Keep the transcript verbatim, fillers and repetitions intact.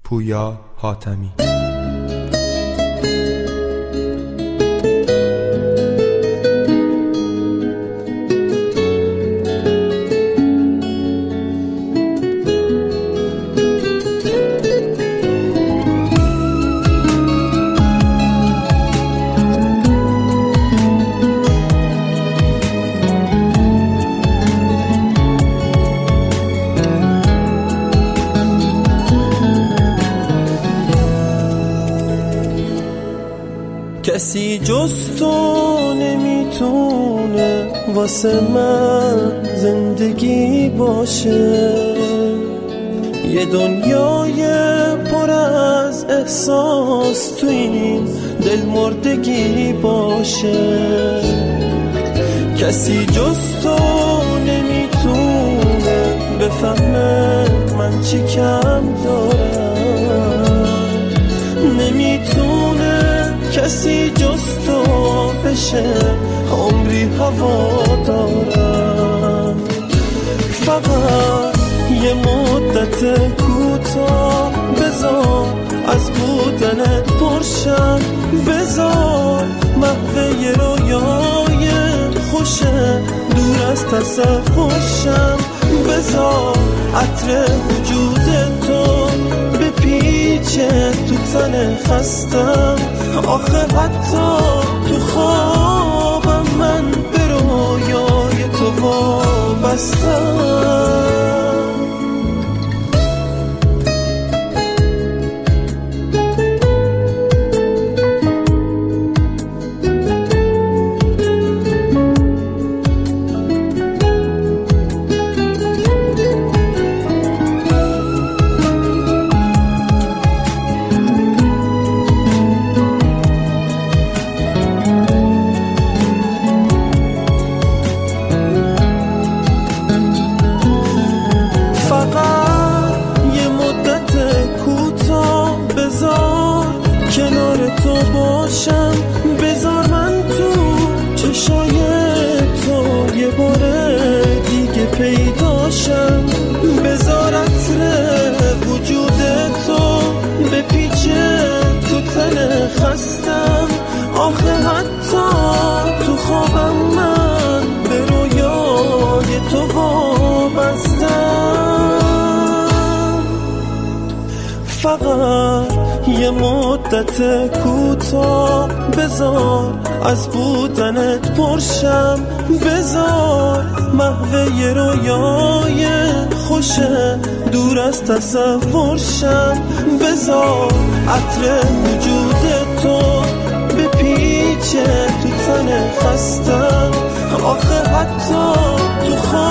پویا حاتمی. کسی جز تو نمیتونه واسه من زندگی باشه، یه دنیای پر از احساس تو این دل مردگی باشه. کسی جز تو نمیتونه بفهمه من چی کم دارم، نمیتونه کسی جز تو بشه عمری هوا دارم. فقط یه مدت کوتاه بذار از بودنت پرشم، بذار محو یه رویای خوشه دور از تصورشم، بذار عطر وجود تو بپیچه تو تن خستم. آخه حتی تو خوابم من به رویای تو وابستم. بذار من تو چشای تو یه بار دیگه پیداشم، بذار عطر وجود تو بپیچه تو تن خستم. آخه حتی تو خوابم من به رویای تو وابستم. فقط یه مدت کوتاه بذار از بودنت پرشم، بذار محو یه رویای خوشه دور از تصورشم، بذار عطر وجود تو بپیچه تو تن خستم. آخه حتی تو خواب